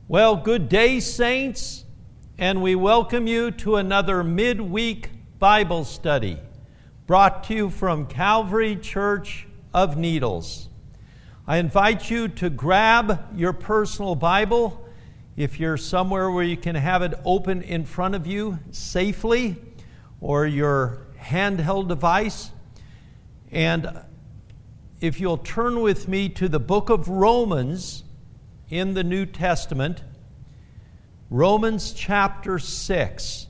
Well, good day, saints, and we welcome you to another midweek Bible study brought to you from Calvary Church of Needles. I invite you to grab your personal Bible if you're somewhere where you can have it open in front of you safely, or your handheld device. And if you'll turn with me to the book of Romans in the New Testament, Romans chapter 6.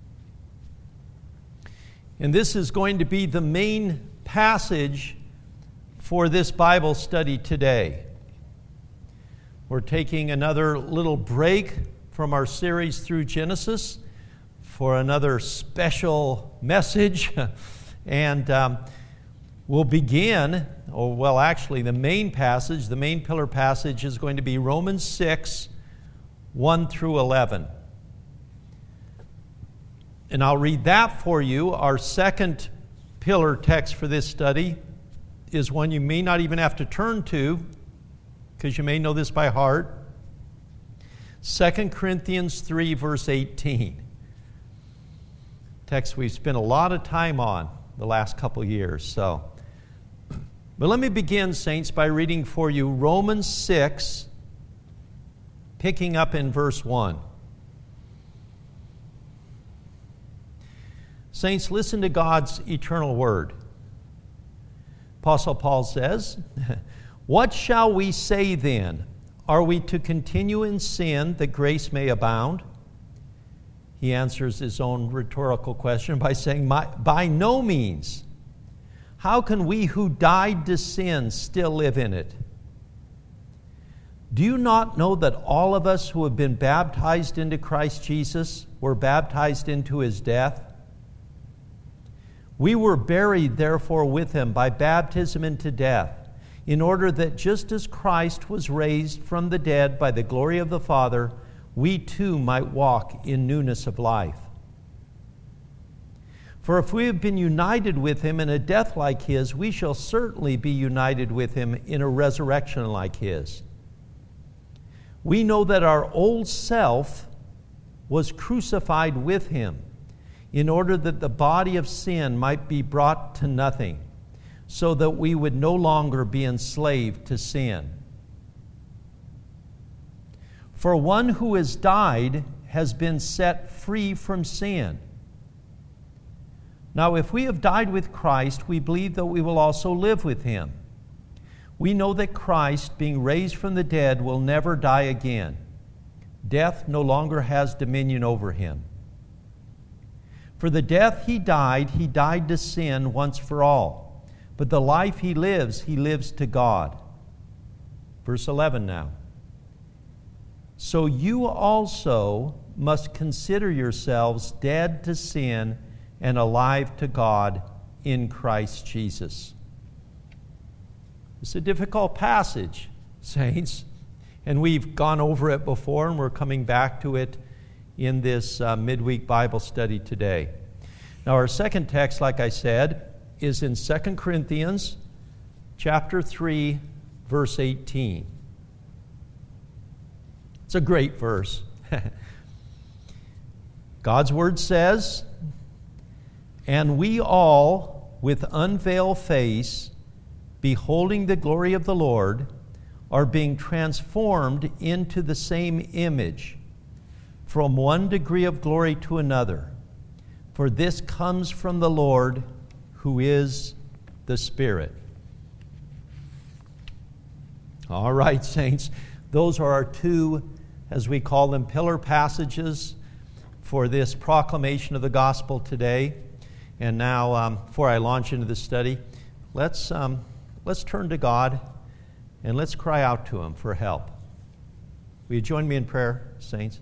And this is going to be the main passage for this Bible study today. We're taking another little break from our series through Genesis for another special message. And we'll begin, the main passage, the main pillar passage is going to be Romans 6, 1 through 11. And I'll read that for you. Our second pillar text for this study is one you may not even have to turn to, because you may know this by heart. 2 Corinthians 3, verse 18. Text we've spent a lot of time on the last couple years. But let me begin, saints, by reading for you Romans 6, picking up in verse 1. Saints, listen to God's eternal word. Apostle Paul says, "What shall we say then? Are we to continue in sin that grace may abound?" He answers his own rhetorical question by saying, "By no means. How can we who died to sin still live in it? Do you not know that all of us who have been baptized into Christ Jesus were baptized into his death? We were buried, therefore, with him by baptism into death, in order that just as Christ was raised from the dead by the glory of the Father, we too might walk in newness of life. For if we have been united with him in a death like his, we shall certainly be united with him in a resurrection like his. We know that our old self was crucified with him, in order that the body of sin might be brought to nothing, so that we would no longer be enslaved to sin. For one who has died has been set free from sin. Now, if we have died with Christ, we believe that we will also live with him. We know that Christ, being raised from the dead, will never die again. Death no longer has dominion over him. For the death he died to sin once for all. But the life he lives to God." Verse 11 now. "So you also must consider yourselves dead to sin and alive to God in Christ Jesus." It's a difficult passage, saints, and we've gone over it before, and we're coming back to it in this midweek Bible study today. Now, our second text, like I said, is in 2 Corinthians chapter 3, verse 18. It's a great verse. God's word says, "And we all, with unveiled face, beholding the glory of the Lord, are being transformed into the same image, from one degree of glory to another. For this comes from the Lord, who is the Spirit." All right, saints, those are our two, as we call them, pillar passages for this proclamation of the gospel today. And now, before I launch into the study, let's turn to God and let's cry out to him for help. Will you join me in prayer, saints?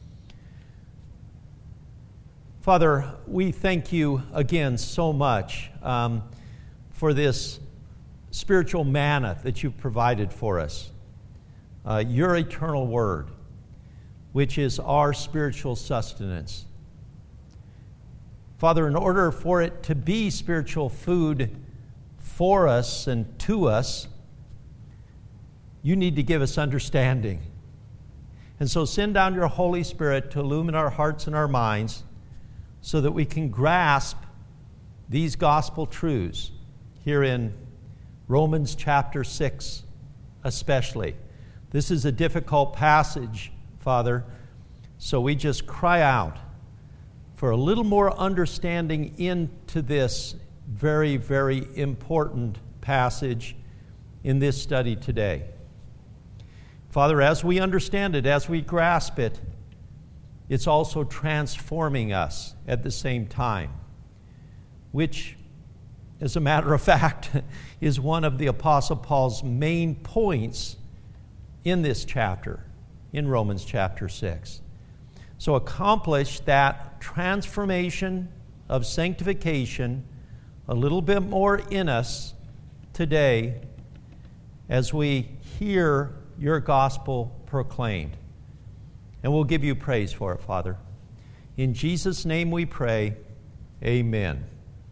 Father, we thank you again so much for this spiritual manna that you've provided for us, your eternal word, which is our spiritual sustenance. Father, in order for it to be spiritual food for us and to us, you need to give us understanding. And so send down your Holy Spirit to illumine our hearts and our minds so that we can grasp these gospel truths here in Romans chapter 6 especially. This is a difficult passage, Father, so we just cry out for a little more understanding into this very, very important passage in this study today. Father, as we understand it, as we grasp it, it's also transforming us at the same time, which, as a matter of fact, is one of the Apostle Paul's main points in this chapter, in Romans chapter 6. So accomplish that transformation of sanctification a little bit more in us today as we hear your gospel proclaimed. And we'll give you praise for it, Father. In Jesus' name we pray, amen.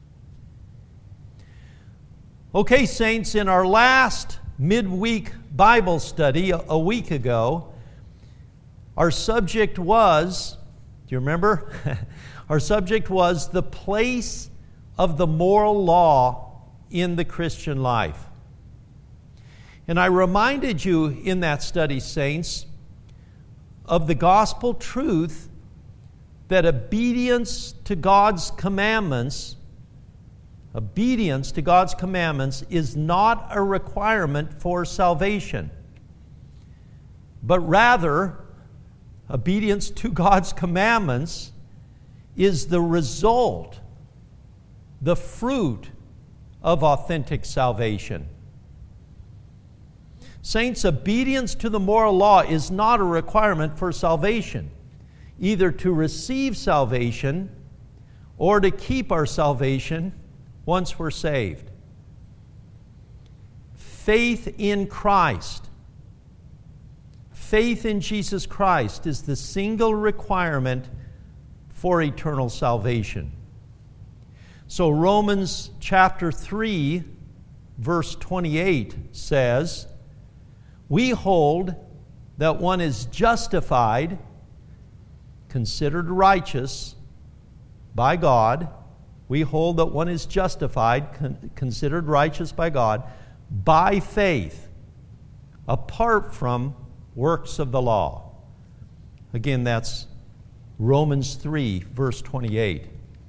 Okay, saints, in our last midweek Bible study a week ago, our subject was, do you remember? Our subject was the place of the moral law in the Christian life. And I reminded you in that study, saints, of the gospel truth that obedience to God's commandments is not a requirement for salvation, but rather, obedience to God's commandments is the result, the fruit of authentic salvation. Saints, obedience to the moral law is not a requirement for salvation, either to receive salvation or to keep our salvation once we're saved. Faith in Christ, faith in Jesus Christ is the single requirement for eternal salvation. So Romans chapter 3, verse 28 says, "We hold that one is justified, considered righteous by God." We hold that one is justified, considered righteous by God, by faith, apart from works of the law. Again, that's Romans 3, verse 28.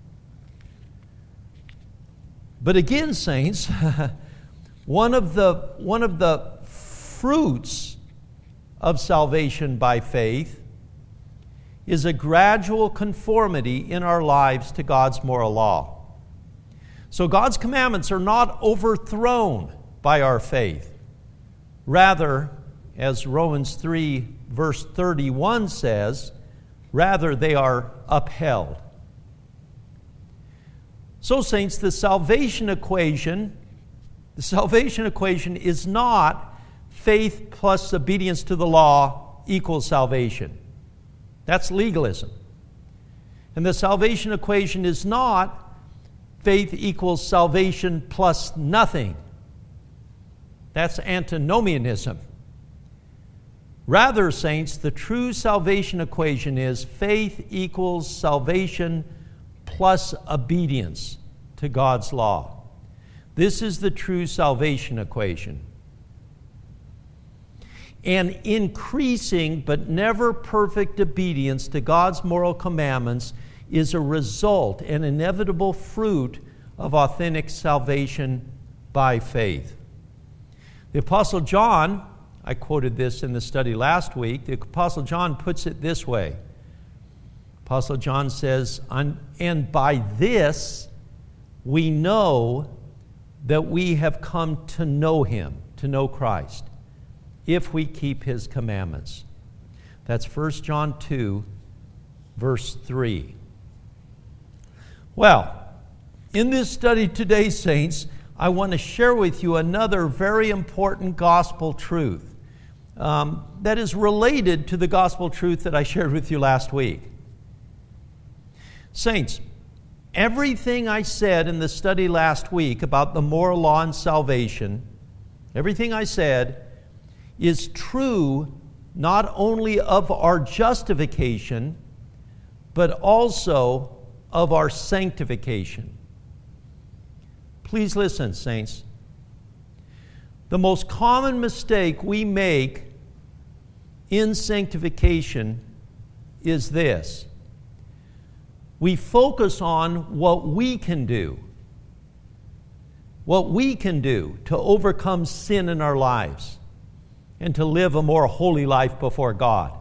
But again, saints, one of the fruits of salvation by faith is a gradual conformity in our lives to God's moral law. So God's commandments are not overthrown by our faith. Rather, as Romans 3, verse 31 says, rather they are upheld. So, saints, the salvation equation is not faith plus obedience to the law equals salvation. That's legalism. And the salvation equation is not faith equals salvation plus nothing. That's antinomianism. Rather, saints, the true salvation equation is faith equals salvation plus obedience to God's law. This is the true salvation equation. And increasing but never perfect obedience to God's moral commandments is a result, an inevitable fruit of authentic salvation by faith. The Apostle John, I quoted this in the study last week, the Apostle John puts it this way. Apostle John says, "And by this we know that we have come to know Him," to know Christ, "if we keep His commandments." That's 1 John 2, verse 3. Well, in this study today, saints, I want to share with you another very important gospel truth that is related to the gospel truth that I shared with you last week. Saints, everything I said in the study last week about the moral law and salvation, everything I said is true not only of our justification, but also of our sanctification. Please listen, saints. The most common mistake we make in sanctification is this. We focus on what we can do. What we can do to overcome sin in our lives and to live a more holy life before God.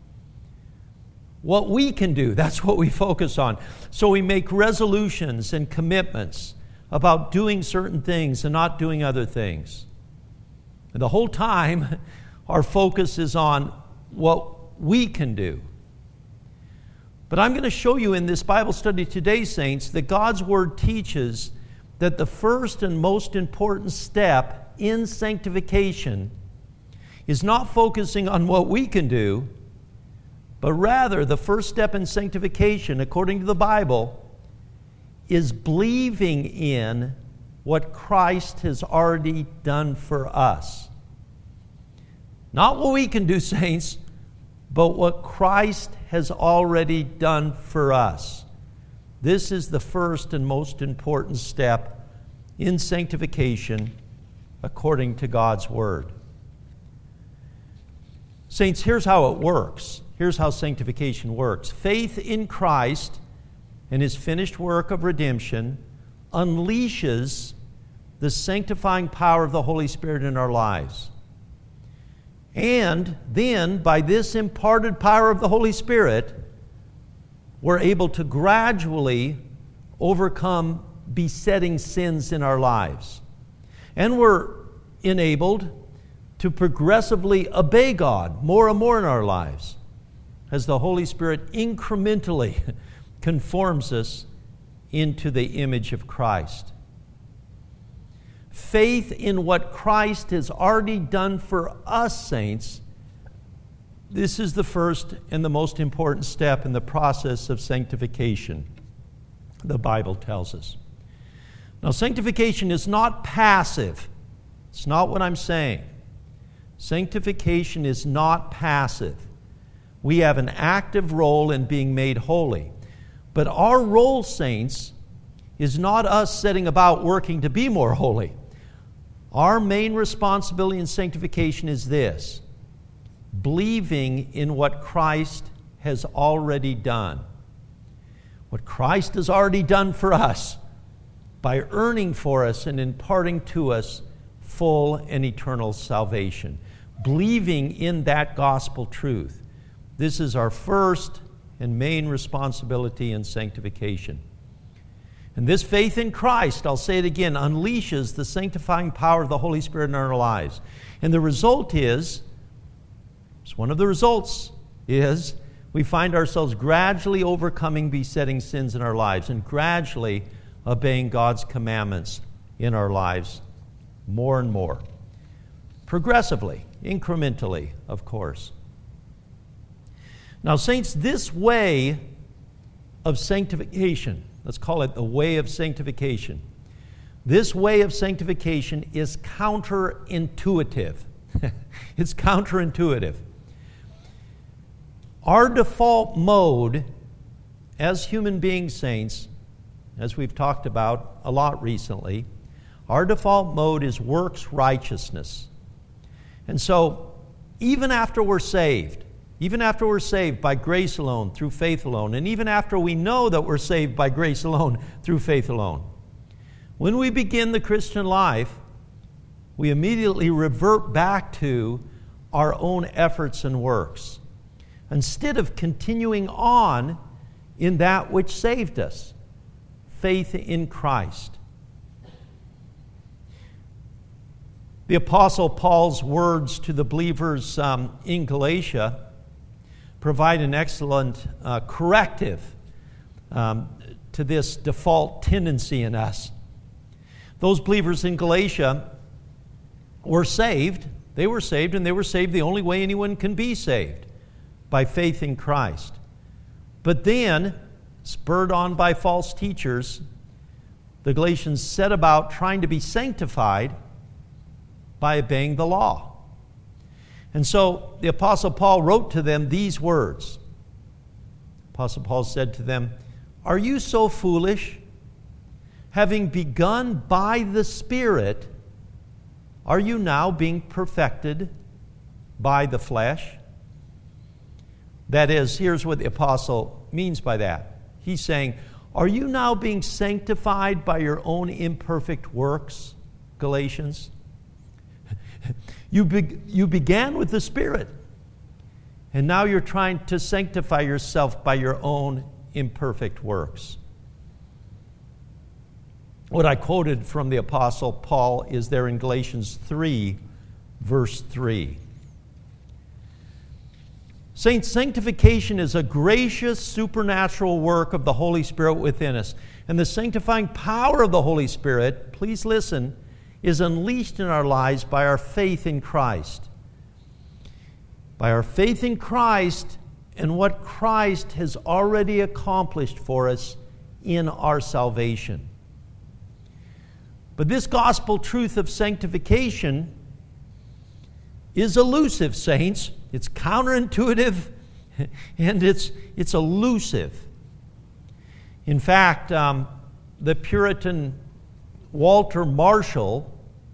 What we can do, that's what we focus on. So we make resolutions and commitments about doing certain things and not doing other things. And the whole time, our focus is on what we can do. But I'm going to show you in this Bible study today, saints, that God's Word teaches that the first and most important step in sanctification is not focusing on what we can do, but rather the first step in sanctification, according to the Bible, is believing in what Christ has already done for us. Not what we can do, saints, but what Christ has already done for us. This is the first and most important step in sanctification according to God's Word. Saints, here's how it works. Here's how sanctification works. Faith in Christ and His finished work of redemption unleashes the sanctifying power of the Holy Spirit in our lives. And then, by this imparted power of the Holy Spirit, we're able to gradually overcome besetting sins in our lives. And we're enabled to progressively obey God more and more in our lives as the Holy Spirit incrementally conforms us into the image of Christ. Faith in what Christ has already done for us, saints, this is the first and the most important step in the process of sanctification, the Bible tells us. Now, sanctification is not passive. It's not what I'm saying. Sanctification is not passive. We have an active role in being made holy. But our role, saints, is not us setting about working to be more holy. Our main responsibility in sanctification is this: believing in what Christ has already done. What Christ has already done for us by earning for us and imparting to us full and eternal salvation. Believing in that gospel truth. This is our first and main responsibility in sanctification. And this faith in Christ, I'll say it again, unleashes the sanctifying power of the Holy Spirit in our lives. And the result is, one of the results is, we find ourselves gradually overcoming besetting sins in our lives and gradually obeying God's commandments in our lives more and more. Progressively, incrementally, of course. Now, saints, this way of sanctification, let's call it the way of sanctification. This way of sanctification is counterintuitive. It's counterintuitive. Our default mode as human beings, saints, as we've talked about a lot recently, our default mode is works righteousness. And so, even after we're saved by grace alone, through faith alone, and even after we know that we're saved by grace alone, through faith alone, when we begin the Christian life, we immediately revert back to our own efforts and works, instead of continuing on in that which saved us, faith in Christ. The Apostle Paul's words to the believers in Galatia provide an excellent corrective to this default tendency in us. Those believers in Galatia were saved. They were saved, and they were saved the only way anyone can be saved, by faith in Christ. But then, spurred on by false teachers, the Galatians set about trying to be sanctified by obeying the law. And so the Apostle Paul wrote to them these words. Apostle Paul said to them, "Are you so foolish? Having begun by the Spirit, are you now being perfected by the flesh?" That is, here's what the apostle means by that. He's saying, are you now being sanctified by your own imperfect works, Galatians? You began with the Spirit, and now you're trying to sanctify yourself by your own imperfect works. What I quoted from the Apostle Paul is there in Galatians 3, verse 3. Saints, sanctification is a gracious supernatural work of the Holy Spirit within us. And the sanctifying power of the Holy Spirit, please listen, is unleashed in our lives by our faith in Christ. By our faith in Christ and what Christ has already accomplished for us in our salvation. But this gospel truth of sanctification is elusive, saints. It's counterintuitive and it's elusive. In fact, the Puritan Walter Marshall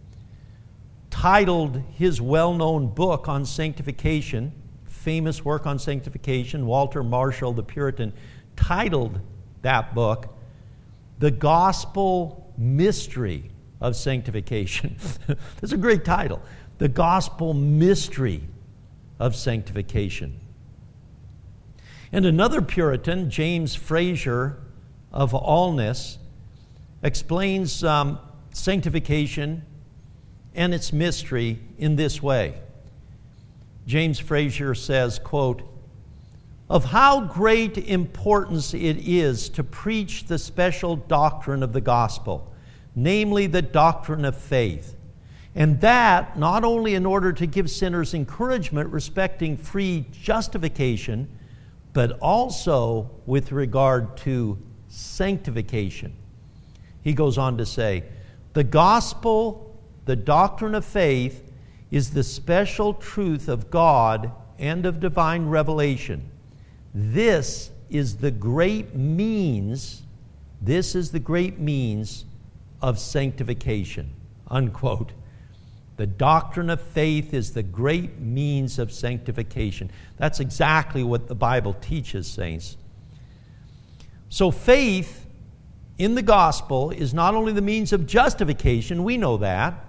titled his well-known book on sanctification, famous work on sanctification, Walter Marshall, the Puritan, titled that book, "The Gospel Mystery of Sanctification." That's a great title. The Gospel Mystery of Sanctification. And another Puritan, James Fraser of Alness, explains sanctification and its mystery in this way. James Fraser says, quote, "Of how great importance it is to preach the special doctrine of the gospel, namely the doctrine of faith, and that not only in order to give sinners encouragement respecting free justification, but also with regard to sanctification." He goes on to say, "The gospel, the doctrine of faith, is the special truth of God and of divine revelation. This is the great means of sanctification." Unquote. The doctrine of faith is the great means of sanctification. That's exactly what the Bible teaches, saints. So faith in the gospel is not only the means of justification, we know that.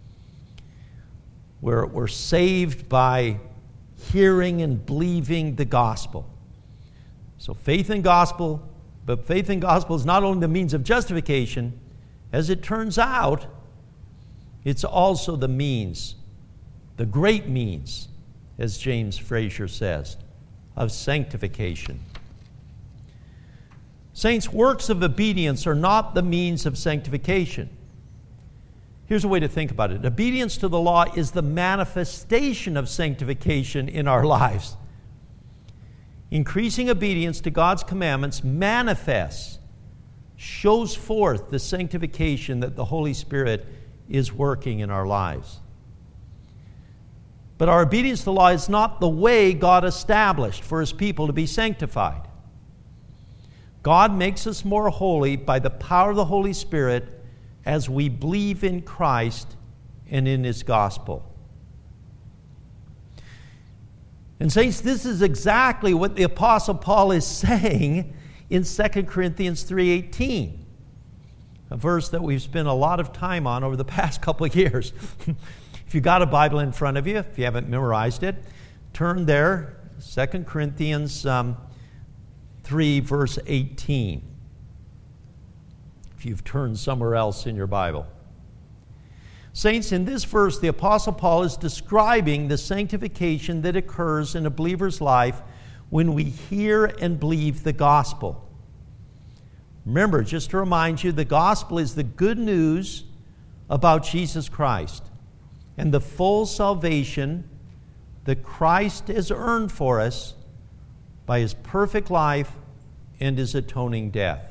We're saved by hearing and believing the gospel. So faith in gospel, but faith in gospel is not only the means of justification, as it turns out, it's also the means, the great means, as James Fraser says, of sanctification. Saints, works of obedience are not the means of sanctification. Here's a way to think about it. Obedience to the law is the manifestation of sanctification in our lives. Increasing obedience to God's commandments manifests, shows forth the sanctification that the Holy Spirit is working in our lives. But our obedience to the law is not the way God established for His people to be sanctified. God makes us more holy by the power of the Holy Spirit as we believe in Christ and in His gospel. And saints, this is exactly what the Apostle Paul is saying in 2 Corinthians 3:18, a verse that we've spent a lot of time on over the past couple of years. If you've got a Bible in front of you, if you haven't memorized it, turn there, 2 Corinthians 3, verse 18. If you've turned somewhere else in your Bible. Saints, in this verse, the Apostle Paul is describing the sanctification that occurs in a believer's life when we hear and believe the gospel. Remember, just to remind you, the gospel is the good news about Jesus Christ and the full salvation that Christ has earned for us by His perfect life and His atoning death.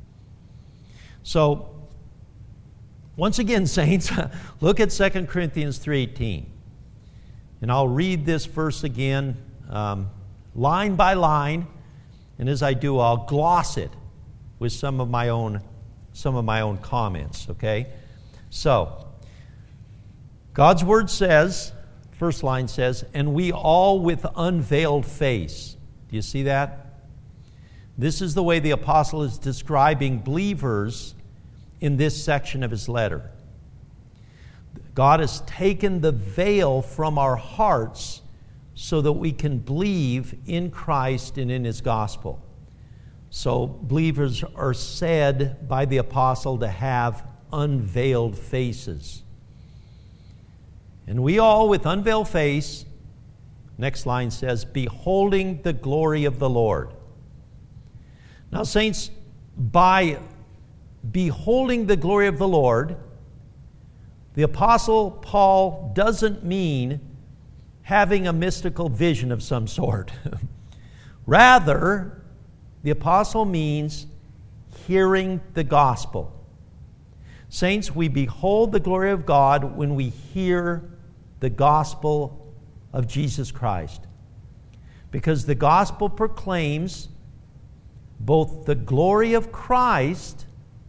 So, once again, saints, look at 2 Corinthians 3:18. And I'll read this verse again, line by line, and as I do, I'll gloss it with some of my own comments, okay? So, God's Word says, first line says, and we all with unveiled face. Do you see that? This is the way the apostle is describing believers in this section of his letter. God has taken the veil from our hearts so that we can believe in Christ and in His gospel. So believers are said by the apostle to have unveiled faces. And we all with unveiled face, next line says, beholding the glory of the Lord. Now, saints, by beholding the glory of the Lord, the Apostle Paul doesn't mean having a mystical vision of some sort. Rather, the Apostle means hearing the gospel. Saints, we behold the glory of God when we hear the gospel of Jesus Christ. Because the gospel proclaims both the glory of Christ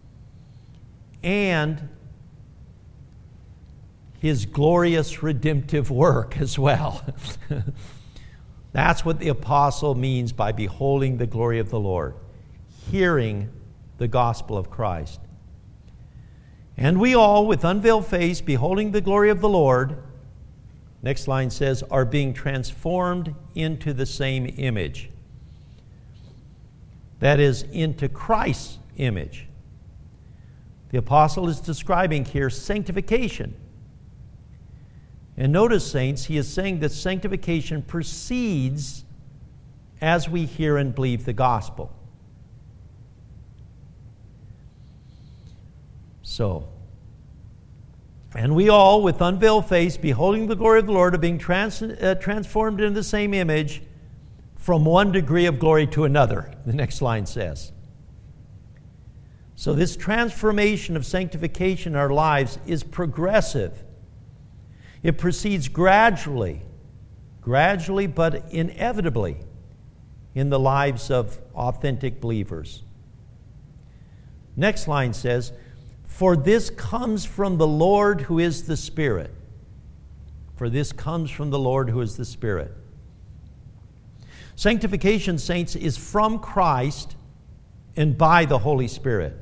and His glorious redemptive work as well. That's what the apostle means by beholding the glory of the Lord, hearing the gospel of Christ. And we all, with unveiled face, beholding the glory of the Lord, next line says, are being transformed into the same image. That is, into Christ's image. The apostle is describing here sanctification. And notice, saints, he is saying that sanctification proceeds as we hear and believe the gospel. So, and we all, with unveiled face, beholding the glory of the Lord, are being transformed into the same image from one degree of glory to another, the next line says. So this transformation of sanctification in our lives is progressive. It proceeds gradually but inevitably in the lives of authentic believers. Next line says, for this comes from the Lord who is the Spirit. For this comes from the Lord who is the Spirit. Sanctification, saints, is from Christ and by the Holy Spirit.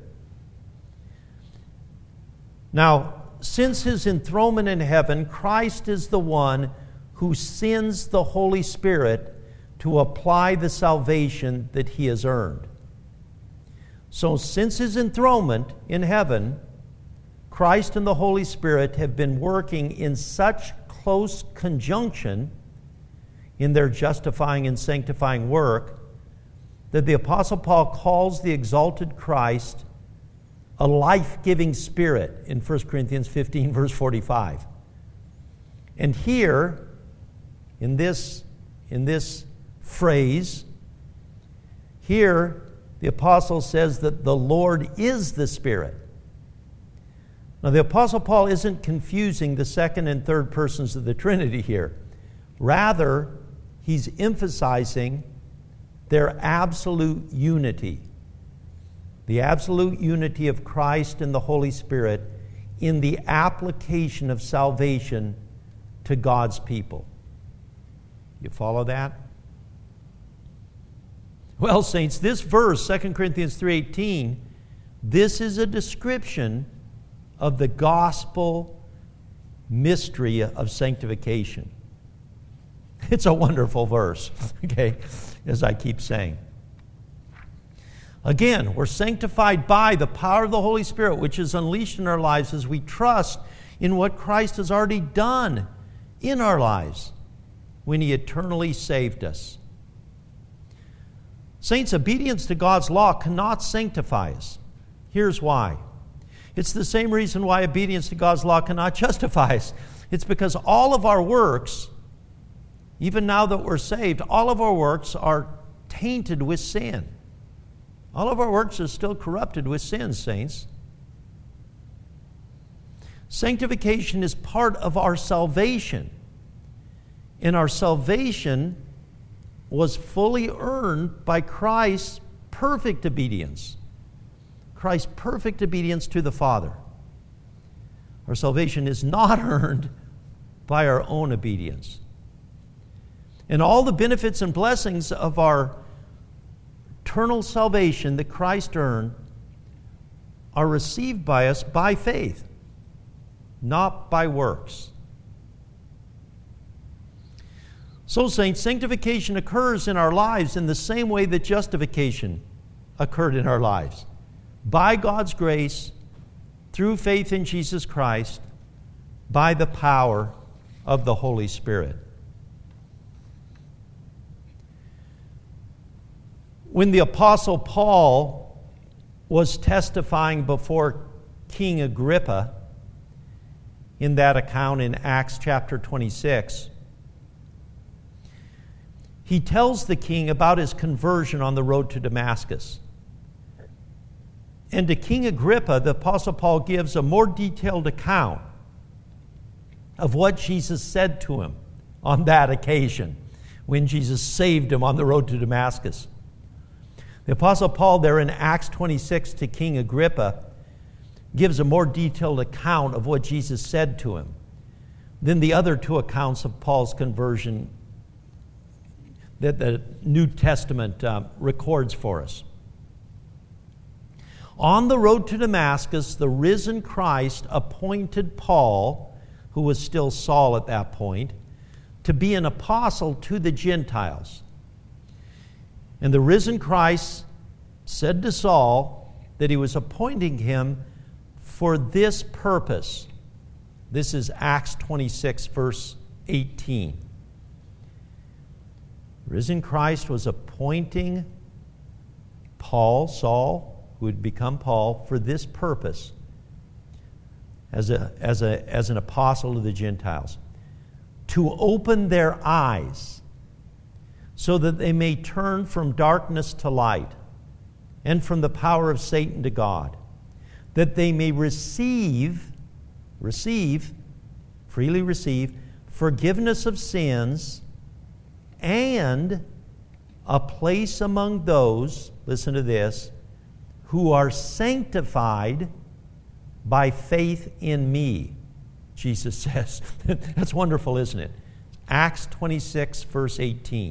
Now, since His enthronement in heaven, Christ is the one who sends the Holy Spirit to apply the salvation that He has earned. So since His enthronement in heaven, Christ and the Holy Spirit have been working in such close conjunction in their justifying and sanctifying work that the Apostle Paul calls the exalted Christ a life-giving Spirit in 1 Corinthians 15, verse 45. And here, in this phrase, here the apostle says that the Lord is the Spirit. Now, the Apostle Paul isn't confusing the second and third persons of the Trinity here. Rather, he's emphasizing their absolute unity. The absolute unity of Christ and the Holy Spirit in the application of salvation to God's people. You follow that? Well, saints, this verse, 2 Corinthians 3:18, this is a description of the gospel mystery of sanctification. It's a wonderful verse, okay, as I keep saying. Again, we're sanctified by the power of the Holy Spirit, which is unleashed in our lives as we trust in what Christ has already done in our lives when He eternally saved us. Saints, obedience to God's law cannot sanctify us. Here's why. It's the same reason why obedience to God's law cannot justify us. It's because all of our works, even now that we're saved, all of our works are tainted with sin. All of our works are still corrupted with sin, saints. Sanctification is part of our salvation. And our salvation was fully earned by Christ's perfect obedience. Christ's perfect obedience to the Father. Our salvation is not earned by our own obedience. And all the benefits and blessings of our eternal salvation that Christ earned are received by us by faith, not by works. So, saints, sanctification occurs in our lives in the same way that justification occurred in our lives. By God's grace, through faith in Jesus Christ, by the power of the Holy Spirit. When the Apostle Paul was testifying before King Agrippa, in that account in Acts chapter 26, he tells the king about his conversion on the road to Damascus. And to King Agrippa, the Apostle Paul gives a more detailed account of what Jesus said to him on that occasion when Jesus saved him on the road to Damascus. The Apostle Paul there in Acts 26 to King Agrippa gives a more detailed account of what Jesus said to him than the other two accounts of Paul's conversion that the New Testament records for us. On the road to Damascus, the risen Christ appointed Paul, who was still Saul at that point, to be an apostle to the Gentiles. And the risen Christ said to Saul that he was appointing him for this purpose. This is Acts 26, verse 18. Risen Christ was appointing Paul, Saul, who would become Paul, for this purpose as an apostle to the Gentiles, to open their eyes so that they may turn from darkness to light and from the power of Satan to God, that they may freely receive forgiveness of sins and a place among those, listen to this, who are sanctified by faith in me, Jesus says. That's wonderful, isn't it? Acts 26, verse 18.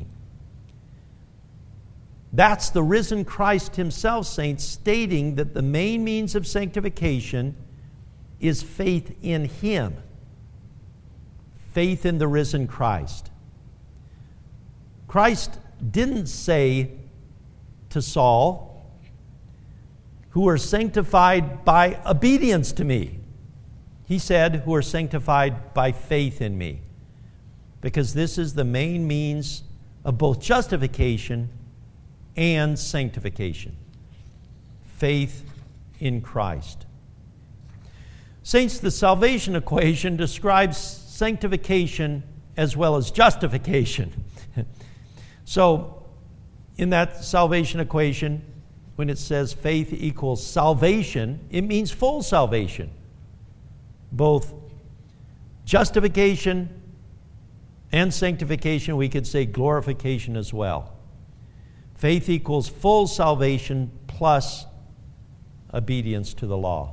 That's the risen Christ himself, saints, stating that the main means of sanctification is faith in him. Faith in the risen Christ. Christ didn't say to Saul, who are sanctified by obedience to me. He said, who are sanctified by faith in me. Because this is the main means of both justification and sanctification. Faith in Christ. Saints, the salvation equation describes sanctification as well as justification. So, in that salvation equation, when it says faith equals salvation, it means full salvation. Both justification and sanctification, we could say glorification as well. Faith equals full salvation plus obedience to the law.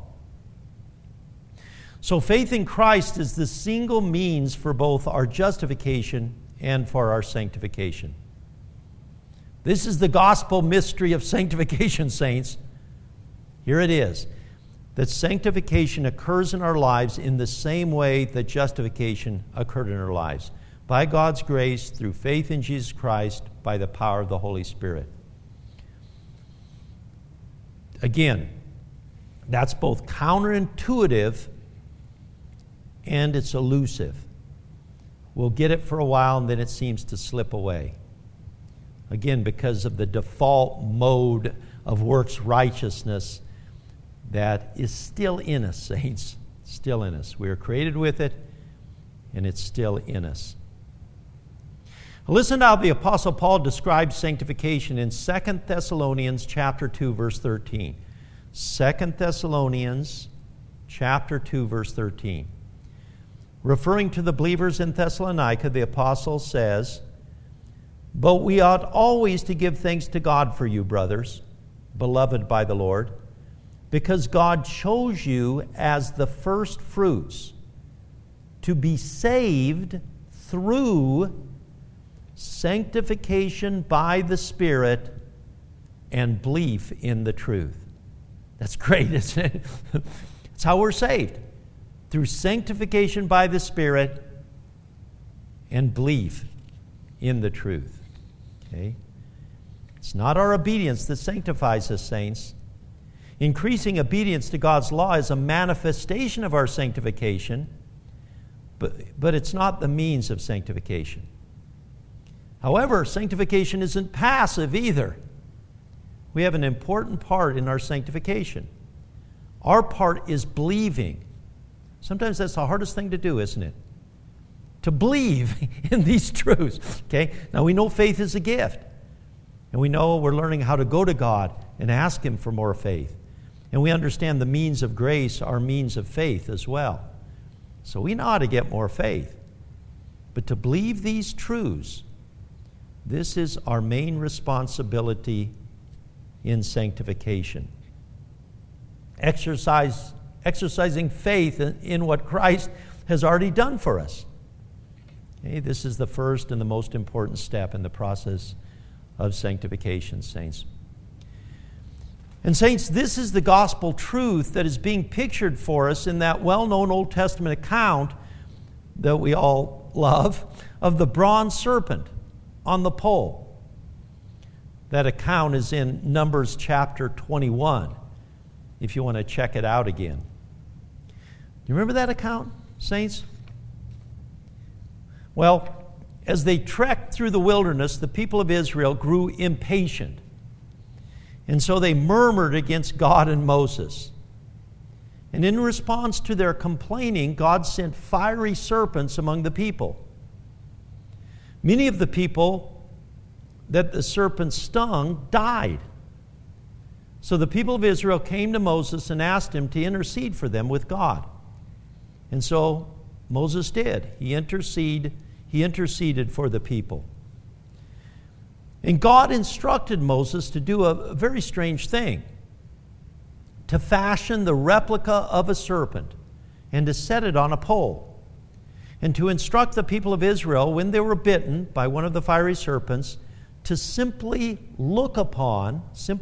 So faith in Christ is the single means for both our justification and for our sanctification. This is the gospel mystery of sanctification, saints. Here it is. That sanctification occurs in our lives in the same way that justification occurred in our lives. By God's grace, through faith in Jesus Christ, by the power of the Holy Spirit. Again, that's both counterintuitive and it's elusive. We'll get it for a while and then it seems to slip away. Again, because of the default mode of works righteousness that is still in us, saints. Still in us. We are created with it, and it's still in us. Listen to how the Apostle Paul describes sanctification in 2 Thessalonians chapter 2, verse 13. 2 Thessalonians chapter 2, verse 13. Referring to the believers in Thessalonica, the apostle says, "But we ought always to give thanks to God for you, brothers, beloved by the Lord, because God chose you as the first fruits to be saved through sanctification by the Spirit and belief in the truth." That's great, isn't it? That's how we're saved. Through sanctification by the Spirit and belief in the truth. Okay? It's not our obedience that sanctifies us, saints. Increasing obedience to God's law is a manifestation of our sanctification, but it's not the means of sanctification. However, sanctification isn't passive either. We have an important part in our sanctification. Our part is believing. Sometimes that's the hardest thing to do, isn't it? To believe in these truths. Okay? Now we know faith is a gift. And we know we're learning how to go to God and ask Him for more faith. And we understand the means of grace are means of faith as well. So we know how to get more faith. But to believe these truths, this is our main responsibility in sanctification. Exercising faith in what Christ has already done for us. Okay, this is the first and the most important step in the process of sanctification, saints. And saints, this is the gospel truth that is being pictured for us in that well-known Old Testament account that we all love of the bronze serpent on the pole. That account is in Numbers chapter 21, if you want to check it out again. Do you remember that account, saints? Well, as they trekked through the wilderness, the people of Israel grew impatient. And so they murmured against God and Moses. And in response to their complaining, God sent fiery serpents among the people. Many of the people that the serpents stung died. So the people of Israel came to Moses and asked him to intercede for them with God. And so Moses did. He interceded for the people. And God instructed Moses to do a very strange thing. To fashion the replica of a serpent and to set it on a pole. And to instruct the people of Israel, when they were bitten by one of the fiery serpents, to simply look upon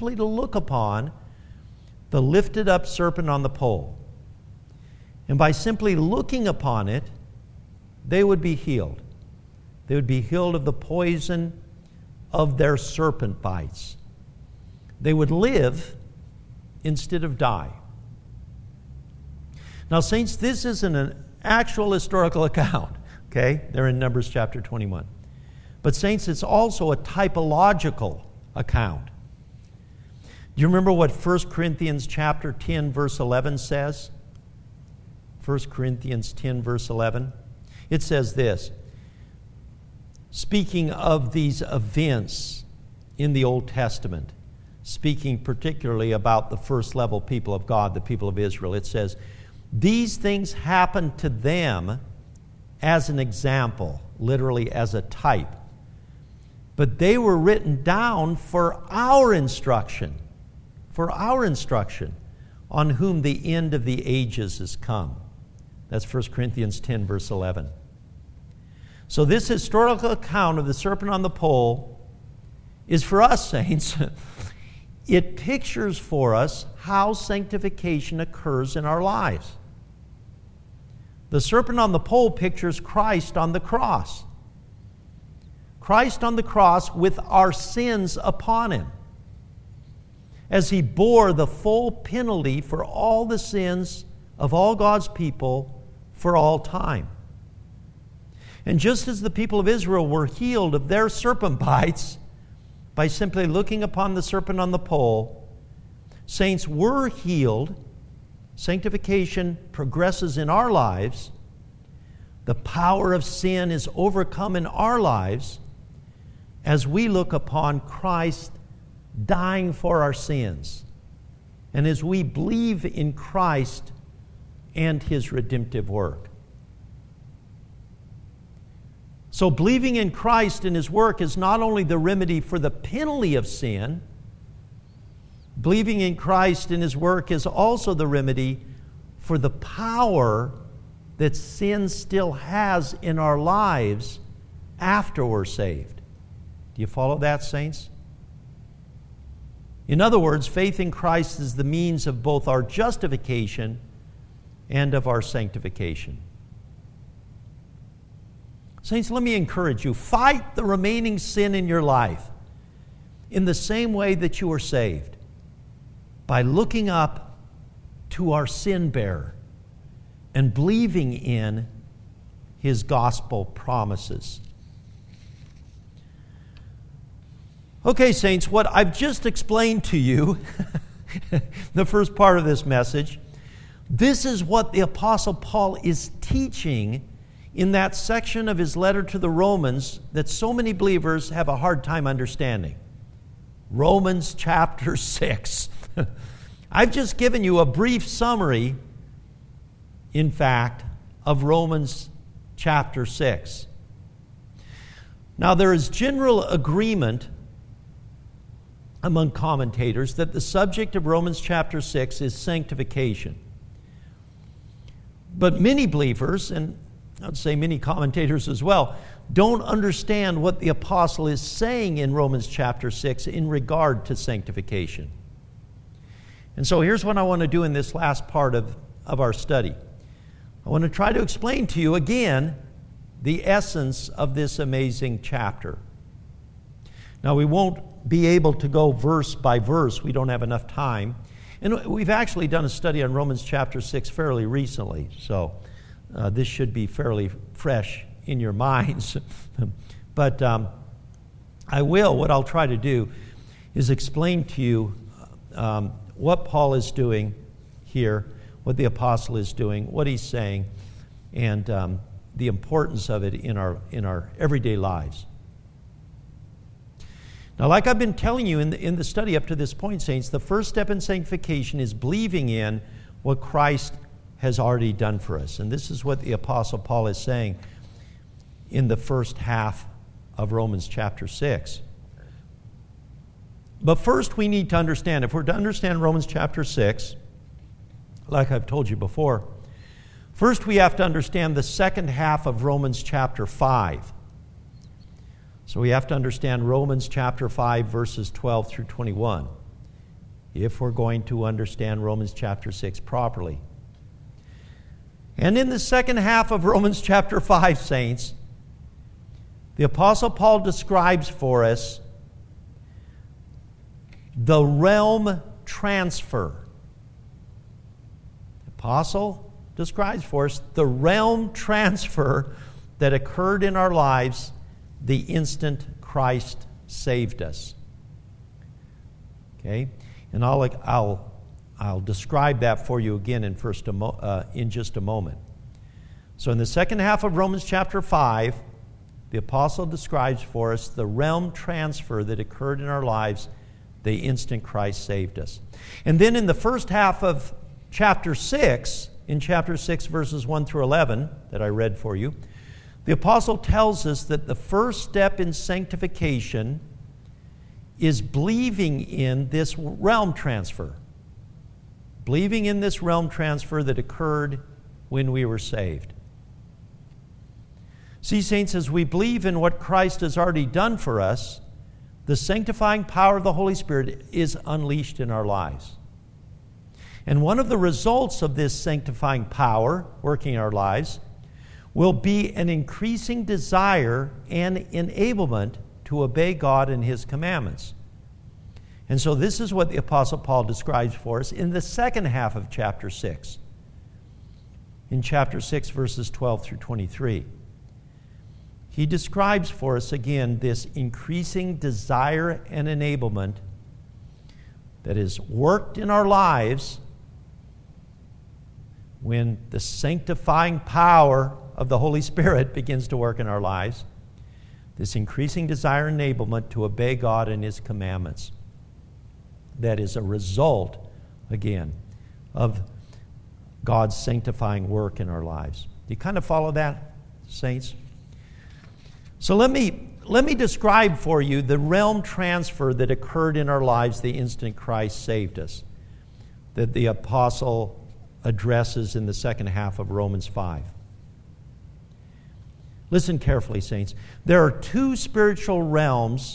the lifted up serpent on the pole. And by simply looking upon it, they would be healed. They would be healed of the poison of their serpent bites. They would live instead of die. Now, saints, this isn't an actual historical account. Okay? They're in Numbers chapter 21. But saints, it's also a typological account. Do you remember what 1 Corinthians chapter 10 verse 11 says? 1 Corinthians 10 verse 11. It says this, speaking of these events in the Old Testament, speaking particularly about the first level people of God, the people of Israel, it says, these things happened to them as an example, literally as a type. But they were written down for our instruction, on whom the end of the ages is come. That's 1 Corinthians 10, verse 11. So this historical account of the serpent on the pole is for us, saints. It pictures for us how sanctification occurs in our lives. The serpent on the pole pictures Christ on the cross. Christ on the cross with our sins upon Him, as He bore the full penalty for all the sins of all God's people for all time. And just as the people of Israel were healed of their serpent bites by simply looking upon the serpent on the pole, saints, we're healed. Sanctification progresses in our lives. The power of sin is overcome in our lives as we look upon Christ dying for our sins, and as we believe in Christ and His redemptive work. So believing in Christ and His work is not only the remedy for the penalty of sin, believing in Christ and His work is also the remedy for the power that sin still has in our lives after we're saved. Do you follow that, saints? In other words, faith in Christ is the means of both our justification and of our sanctification. Saints, let me encourage you. Fight the remaining sin in your life in the same way that you were saved, by looking up to our sin bearer and believing in His gospel promises. Okay, saints, what I've just explained to you, the first part of this message, this is what the Apostle Paul is teaching in that section of his letter to the Romans that so many believers have a hard time understanding. Romans chapter 6. I've just given you a brief summary, in fact, of Romans chapter 6. Now, there is general agreement among commentators that the subject of Romans chapter 6 is sanctification. But many believers, and I'd say many commentators as well, don't understand what the apostle is saying in Romans chapter 6 in regard to sanctification. And so here's what I want to do in this last part of our study. I want to try to explain to you again the essence of this amazing chapter. Now, we won't be able to go verse by verse. We don't have enough time. And we've actually done a study on Romans chapter 6 fairly recently, so this should be fairly fresh in your minds. But what I'll try to do is explain to you what Paul is doing here, what the apostle is doing, what he's saying, and the importance of it in our everyday lives. Now, like I've been telling you in the study up to this point, saints, the first step in sanctification is believing in what Christ has already done for us. And this is what the Apostle Paul is saying in the first half of Romans chapter 6. But first we need to understand, if we're to understand Romans chapter 6, like I've told you before, first we have to understand the second half of Romans chapter 5. So we have to understand Romans chapter 5, verses 12 through 21, if we're going to understand Romans chapter 6 properly. And in the second half of Romans chapter 5, saints, the Apostle Paul describes for us the realm transfer. The Apostle describes for us the realm transfer that occurred in our lives the instant Christ saved us. Okay? And I'll describe that for you again in just a moment. So in the second half of Romans chapter 5, the apostle describes for us the realm transfer that occurred in our lives the instant Christ saved us. And then in the first half of chapter 6, in chapter 6 verses 1 through 11 that I read for you, the apostle tells us that the first step in sanctification is believing in this realm transfer. Believing in this realm transfer that occurred when we were saved. See, saints, as we believe in what Christ has already done for us, the sanctifying power of the Holy Spirit is unleashed in our lives. And one of the results of this sanctifying power working in our lives will be an increasing desire and enablement to obey God and His commandments. And so this is what the Apostle Paul describes for us in the second half of chapter 6. In chapter 6, verses 12 through 23. He describes for us again this increasing desire and enablement that is worked in our lives when the sanctifying power of the Holy Spirit begins to work in our lives. This increasing desire and enablement to obey God and His commandments. That is a result, again, of God's sanctifying work in our lives. Do you kind of follow that, saints? So let me describe for you the realm transfer that occurred in our lives the instant Christ saved us, that the apostle addresses in the second half of Romans 5. Listen carefully, saints. There are two spiritual realms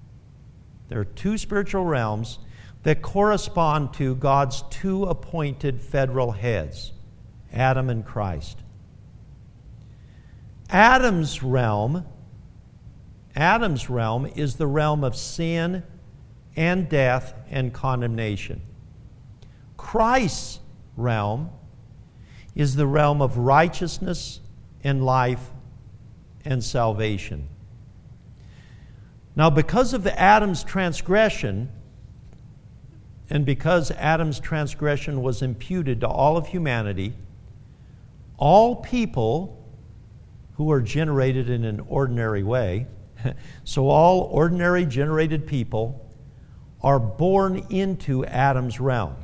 that correspond to God's two appointed federal heads, Adam and Christ. Adam's realm is the realm of sin and death and condemnation. Christ's realm is the realm of righteousness and life and salvation. Now, because of Adam's transgression, and because Adam's transgression was imputed to all of humanity, all people who are generated in an ordinary way, so all ordinary generated people are born into Adam's realm.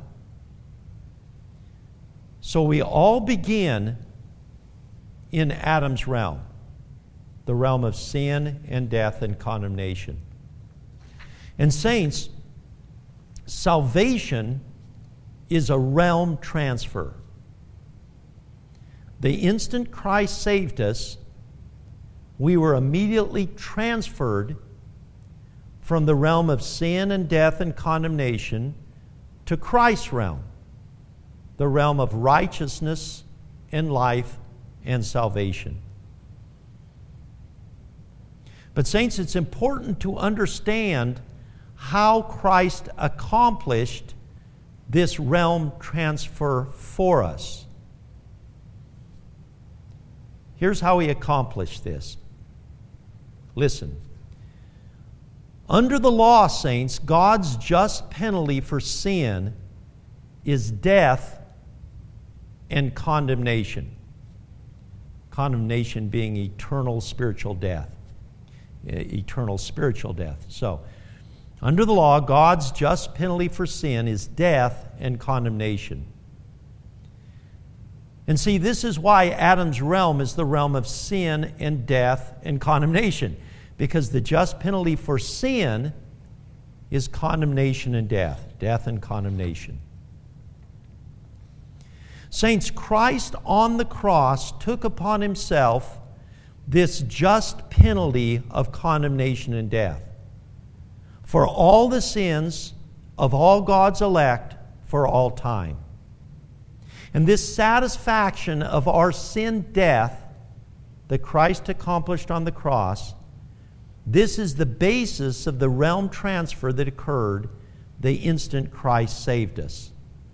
So we all begin in Adam's realm, the realm of sin and death and condemnation. And saints, salvation is a realm transfer. The instant Christ saved us, we were immediately transferred from the realm of sin and death and condemnation to Christ's realm, the realm of righteousness and life and salvation. But saints, it's important to understand how Christ accomplished this realm transfer for us. Here's how he accomplished this. Listen. Under the law, saints, God's just penalty for sin is death and condemnation. Condemnation being eternal spiritual death. Eternal spiritual death. So, under the law, God's just penalty for sin is death and condemnation. And see, this is why Adam's realm is the realm of sin and death and condemnation. Because the just penalty for sin is condemnation and death and condemnation. Saints, Christ on the cross took upon himself this just penalty of condemnation and death for all the sins of all God's elect for all time. And this satisfaction of our sin death that Christ accomplished on the cross, this is the basis of the realm transfer that occurred the instant Christ saved us.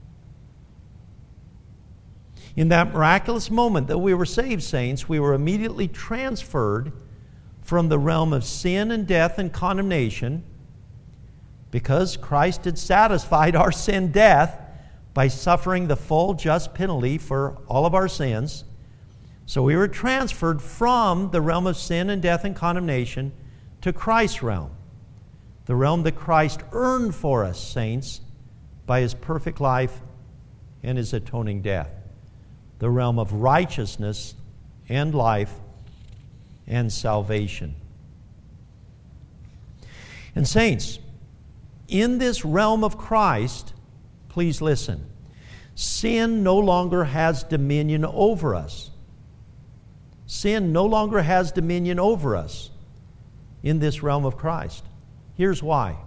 In that miraculous moment that we were saved, saints, we were immediately transferred from the realm of sin and death and condemnation, because Christ had satisfied our sin death by suffering the full just penalty for all of our sins. So we were transferred from the realm of sin and death and condemnation to Christ's realm, the realm that Christ earned for us, saints, by his perfect life and his atoning death, the realm of righteousness and life and salvation. And saints, in this realm of Christ, please listen, sin no longer has dominion over us. Sin no longer has dominion over us in this realm of Christ. Here's why.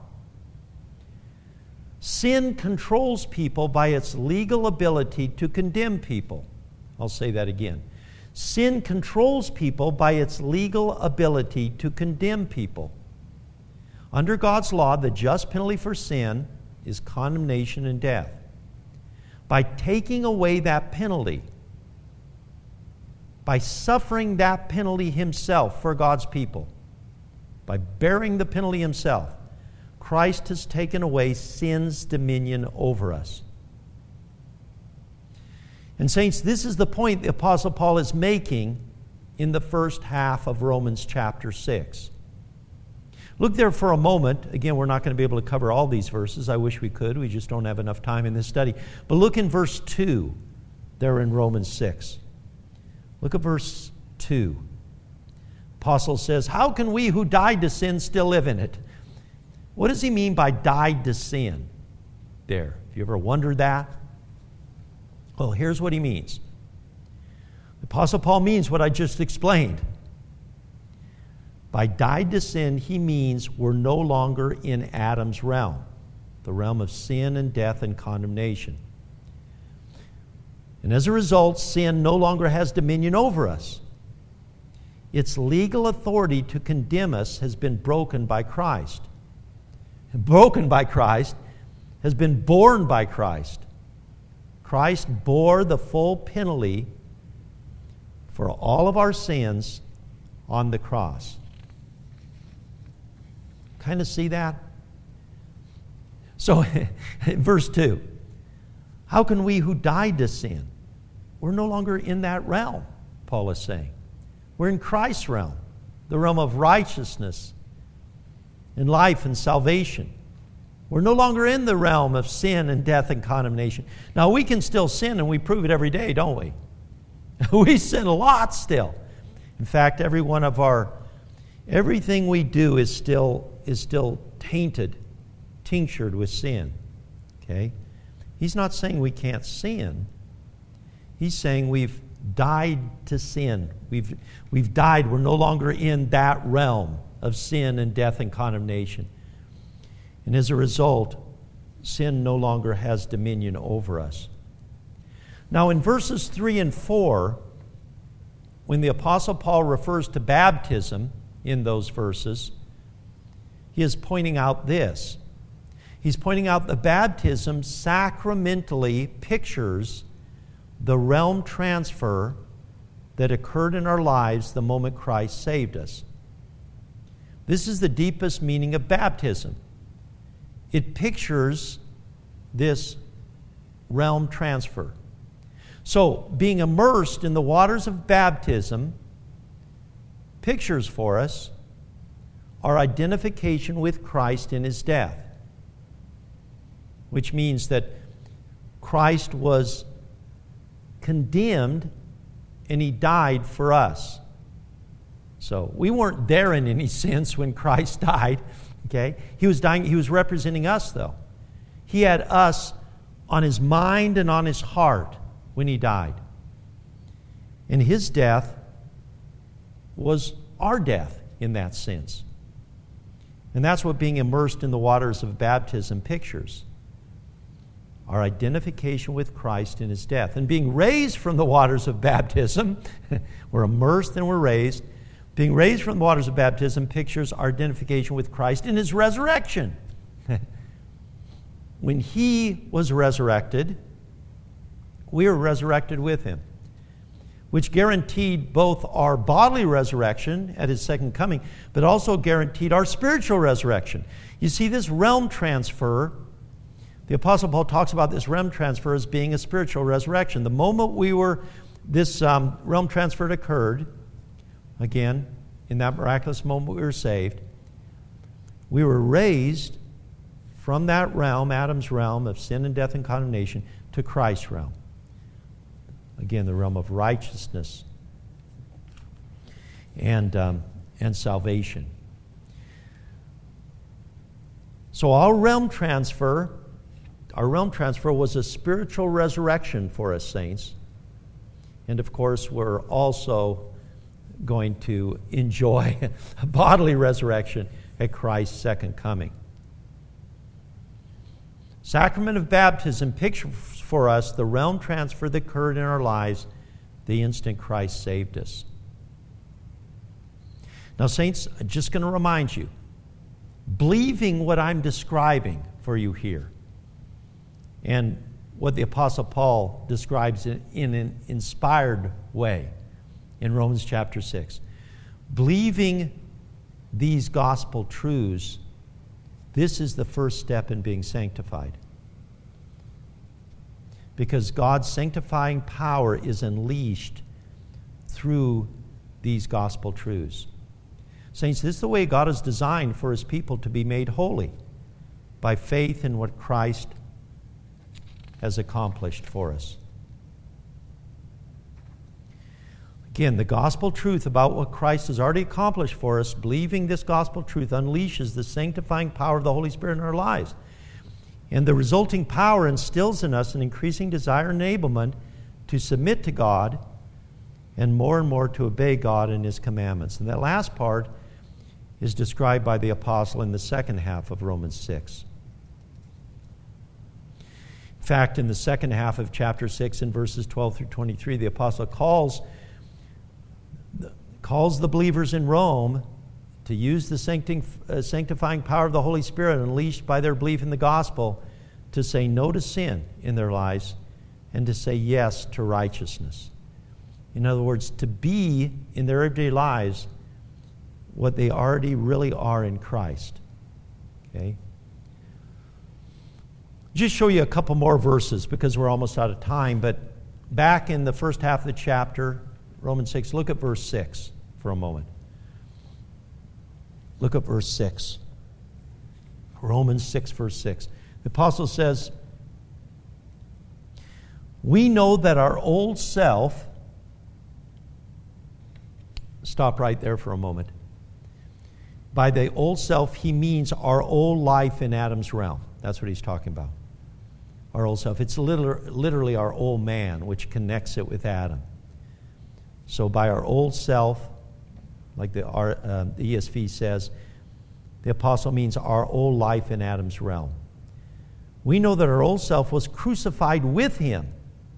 Sin controls people by its legal ability to condemn people. I'll say that again. Sin controls people by its legal ability to condemn people. Under God's law, the just penalty for sin is condemnation and death. By taking away that penalty, by suffering that penalty himself for God's people, by bearing the penalty himself, Christ has taken away sin's dominion over us. And saints, this is the point the Apostle Paul is making in the first half of Romans chapter 6. Look there for a moment. Again, we're not going to be able to cover all these verses. I wish we could. We just don't have enough time in this study. But look in verse 2 there in Romans 6. Look at verse 2. Apostle says, how can we who died to sin still live in it? What does he mean by died to sin there? Have you ever wondered that? Well, here's what he means. The Apostle Paul means what I just explained. By died to sin, he means we're no longer in Adam's realm, the realm of sin and death and condemnation. And as a result, sin no longer has dominion over us. Its legal authority to condemn us has been broken by Christ. And broken by Christ has been borne by Christ. Christ bore the full penalty for all of our sins on the cross. Kind of see that? So, verse 2, how can we who died to sin? We're no longer in that realm, Paul is saying. We're in Christ's realm, the realm of righteousness and life and salvation. We're no longer in the realm of sin and death and condemnation. Now, we can still sin, and we prove it every day, don't we? We sin a lot still. In fact, everything we do is still tainted, tinctured with sin. Okay? He's not saying we can't sin. He's saying we've died to sin. We've died. We're no longer in that realm of sin and death and condemnation. And as a result, sin no longer has dominion over us. Now, in verses 3 and 4, when the Apostle Paul refers to baptism in those verses, he is pointing out this. He's pointing out that baptism sacramentally pictures the realm transfer that occurred in our lives the moment Christ saved us. This is the deepest meaning of baptism. It pictures this realm transfer. So, being immersed in the waters of baptism pictures for us our identification with Christ in his death, which means that Christ was condemned and he died for us. So we weren't there in any sense when Christ died. Okay? He was dying, he was representing us though. He had us on his mind and on his heart when he died. And his death was our death in that sense. And that's what being immersed in the waters of baptism pictures. Our identification with Christ in his death. And being raised from the waters of baptism, we're immersed and we're raised. Being raised from the waters of baptism pictures our identification with Christ in his resurrection. When he was resurrected, we were resurrected with him, which guaranteed both our bodily resurrection at his second coming, but also guaranteed our spiritual resurrection. You see, this realm transfer, the Apostle Paul talks about this realm transfer as being a spiritual resurrection. The moment this realm transfer occurred, again, in that miraculous moment we were saved, we were raised from that realm, Adam's realm of sin and death and condemnation, to Christ's realm. Again, the realm of righteousness and salvation. So our realm transfer was a spiritual resurrection for us saints. And of course, we're also going to enjoy a bodily resurrection at Christ's second coming. Sacrament of baptism pictures for us the realm transfer that occurred in our lives the instant Christ saved us. Now, saints, I'm just going to remind you, believing what I'm describing for you here, and what the Apostle Paul describes in an inspired way in Romans chapter 6. Believing these gospel truths, this is the first step in being sanctified. Because God's sanctifying power is unleashed through these gospel truths. Saints, this is the way God has designed for his people to be made holy, by faith in what Christ has accomplished for us. Again, the gospel truth about what Christ has already accomplished for us, believing this gospel truth unleashes the sanctifying power of the Holy Spirit in our lives. And the resulting power instills in us an increasing desire and enablement to submit to God and more to obey God and His commandments. And that last part is described by the apostle in the second half of Romans 6. In fact, in the second half of chapter 6, in verses 12 through 23, the apostle calls the believers in Rome to use the sanctifying power of the Holy Spirit unleashed by their belief in the gospel to say no to sin in their lives and to say yes to righteousness. In other words, to be in their everyday lives what they already really are in Christ. Okay? Just show you a couple more verses because we're almost out of time, but back in the first half of the chapter, Romans 6, look at verse 6 for a moment. Look at verse 6. Romans 6, verse 6. The apostle says, we know that our old self, stop right there for a moment. By the old self, he means our old life in Adam's realm. That's what he's talking about. Our old self. It's literally our old man, which connects it with Adam. So by our old self, like the ESV says, the apostle means our old life in Adam's realm. We know that our old self was crucified with him.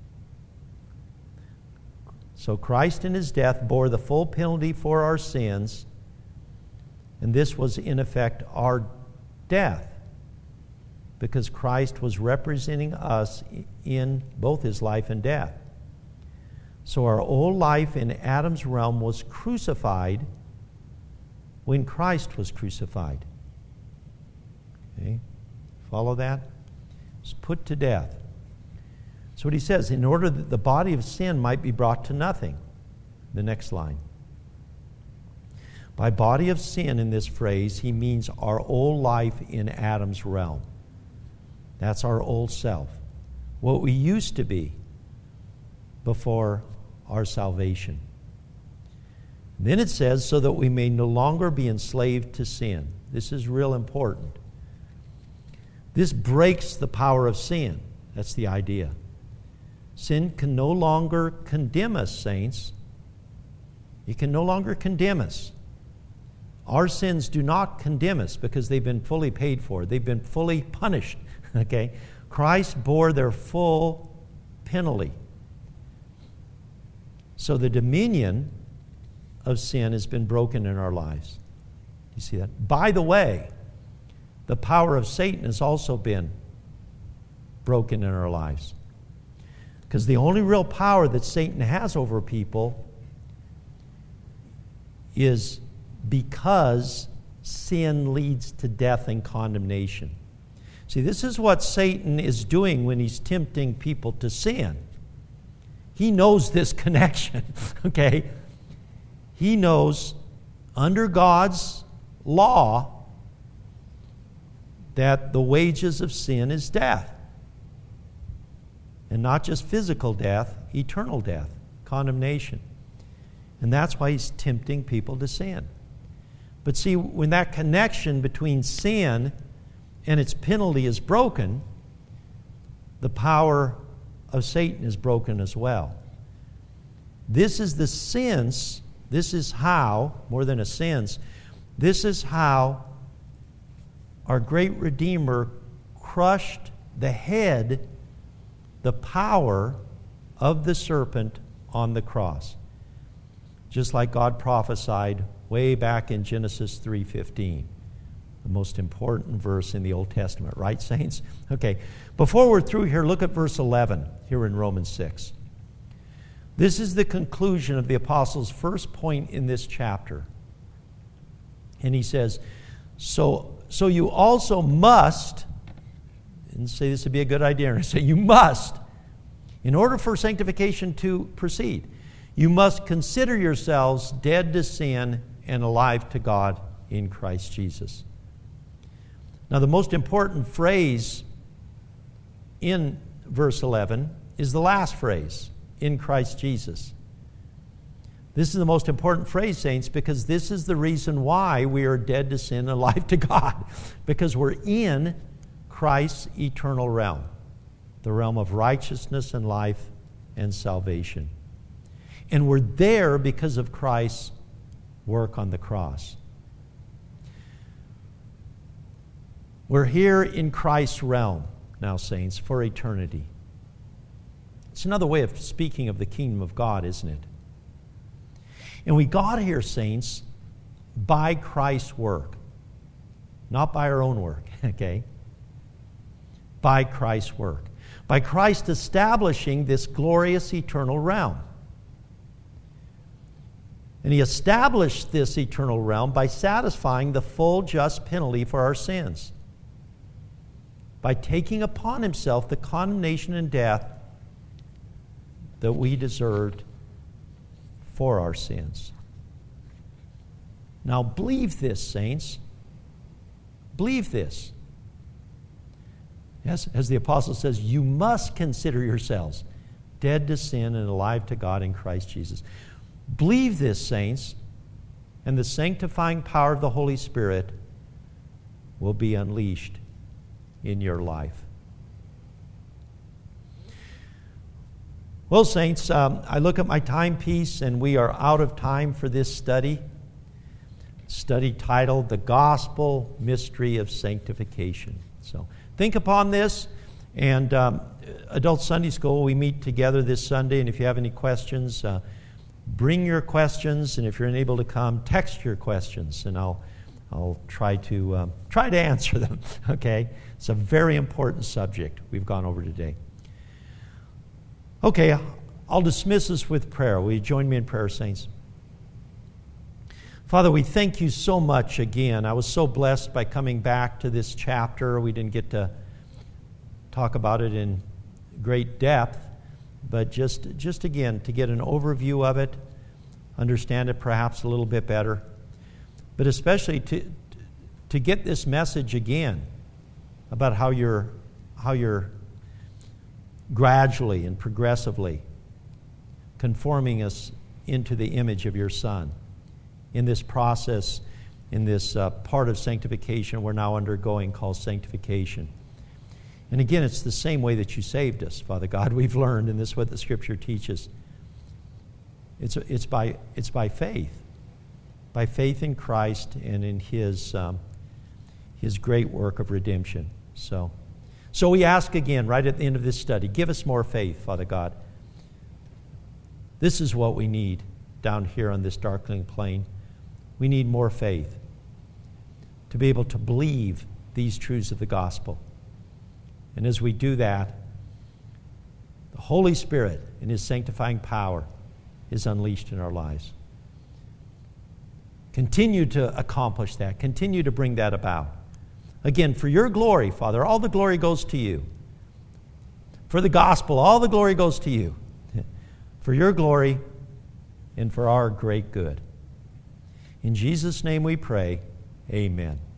So Christ in his death bore the full penalty for our sins, and this was in effect our death, because Christ was representing us in both his life and death. So our old life in Adam's realm was crucified when Christ was crucified. Okay? Follow that? It's put to death. So what he says, in order that the body of sin might be brought to nothing. The next line. By body of sin in this phrase, he means our old life in Adam's realm. That's our old self. What we used to be before our salvation. Then it says, so that we may no longer be enslaved to sin. This is real important. This breaks the power of sin. That's the idea. Sin can no longer condemn us, saints. It can no longer condemn us. Our sins do not condemn us because they've been fully paid for. They've been fully punished. Okay? Christ bore their full penalty. So the dominion of sin has been broken in our lives. You see that? By the way, the power of Satan has also been broken in our lives. Because the only real power that Satan has over people is because sin leads to death and condemnation. See, this is what Satan is doing when he's tempting people to sin. He knows this connection, okay? He knows under God's law that the wages of sin is death. And not just physical death, eternal death, condemnation. And that's why he's tempting people to sin. But see, when that connection between sin and its penalty is broken, the power of Satan is broken as well. This is the sense, this is how, more than a sense, this is how our great Redeemer crushed the head, the power of the serpent on the cross. Just like God prophesied way back in Genesis 3:15. The most important verse in the Old Testament, right, saints? Okay, before we're through here, look at verse 11 here in Romans 6. This is the conclusion of the apostle's first point in this chapter. And he says, so you also must, and say this would be a good idea, and say you must, in order for sanctification to proceed, you must consider yourselves dead to sin and alive to God in Christ Jesus. Now, the most important phrase in verse 11 is the last phrase, in Christ Jesus. This is the most important phrase, saints, because this is the reason why we are dead to sin and alive to God. Because we're in Christ's eternal realm, the realm of righteousness and life and salvation. And we're there because of Christ's work on the cross. We're here in Christ's realm now, saints, for eternity. It's another way of speaking of the kingdom of God, isn't it? And we got here, saints, by Christ's work. Not by our own work, okay? By Christ's work. By Christ establishing this glorious eternal realm. And He established this eternal realm by satisfying the full just penalty for our sins. By taking upon Himself the condemnation and death that we deserved for our sins. Now believe this, saints. Believe this. Yes, as the apostle says, you must consider yourselves dead to sin and alive to God in Christ Jesus. Believe this, saints, and the sanctifying power of the Holy Spirit will be unleashed in your life. Well, saints, I look at my timepiece, and we are out of time for this study titled The Gospel Mystery of Sanctification. So think upon this, and Adult Sunday School, we meet together this Sunday, and if you have any questions, bring your questions, and if you're unable to come, text your questions, and I'll try to answer them, okay? It's a very important subject we've gone over today. Okay, I'll dismiss us with prayer. Will you join me in prayer, saints? Father, we thank you so much again. I was so blessed by coming back to this chapter. We didn't get to talk about it in great depth, but just again, to get an overview of it, understand it perhaps a little bit better, but especially to get this message again about how you're gradually and progressively conforming us into the image of your Son. In this process, in this part of sanctification we're now undergoing called sanctification. And again, it's the same way that you saved us, Father God. We've learned, and this is what the Scripture teaches. It's by faith. By faith in Christ and in His great work of redemption. So we ask again, right at the end of this study, give us more faith, Father God. This is what we need down here on this darkling plain. We need more faith to be able to believe these truths of the gospel. And as we do that, the Holy Spirit in His sanctifying power is unleashed in our lives. Continue to accomplish that. Continue to bring that about. Again, for your glory, Father, all the glory goes to you. For the gospel, all the glory goes to you. For your glory and for our great good. In Jesus' name we pray, amen.